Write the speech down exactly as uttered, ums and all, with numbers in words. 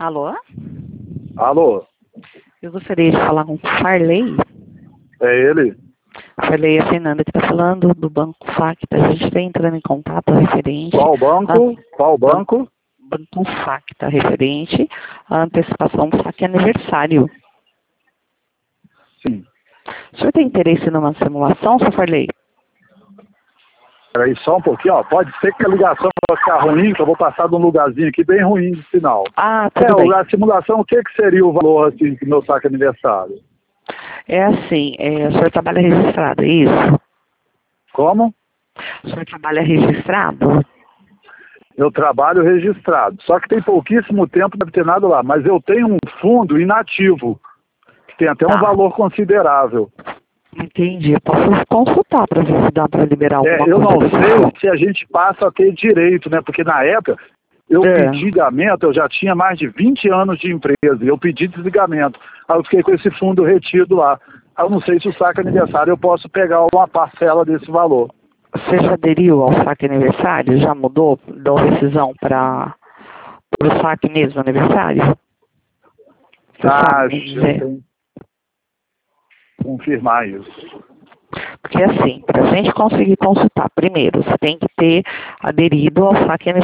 Alô? Alô? Eu gostaria de falar com o Farley. É ele? Farley, é a Fernanda que está falando do Banco Facta. A gente está entrando em contato referente... Qual banco? A... Qual banco? Banco Facta, referente à antecipação do saque aniversário. Sim. O senhor tem interesse numa simulação, seu Farley? Peraí, só um pouquinho, ó. Pode ser que a ligação vai ficar ruim, que eu vou passar de um lugarzinho aqui bem ruim de sinal. Ah, tudo é, bem. A simulação, o que, que seria o valor assim, do meu saque aniversário? É assim, é, o senhor trabalha registrado, é isso? Como? O senhor trabalha registrado? Eu trabalho registrado. Só que tem pouquíssimo tempo, não deve ter nada lá. Mas eu tenho um fundo inativo, que tem até Tá. um valor considerável. Entendi. Eu posso consultar para ver se dá para liberar alguma É, coisa. eu não desse sei fundo. se a gente passa a ter direito, né? Porque na época eu É. pedi desligamento, eu já tinha mais de vinte anos de empresa, e eu pedi desligamento. Aí eu fiquei com esse fundo retido lá. Aí eu não sei se o saque aniversário eu posso pegar uma parcela desse valor. Você já aderiu ao saque aniversário? Já mudou da decisão para o saque mesmo aniversário? Você sabe me Acho, eu dizer? tenho que confirmar isso. Porque assim, para a gente conseguir consultar, primeiro, você tem que ter aderido ao saque aniversário.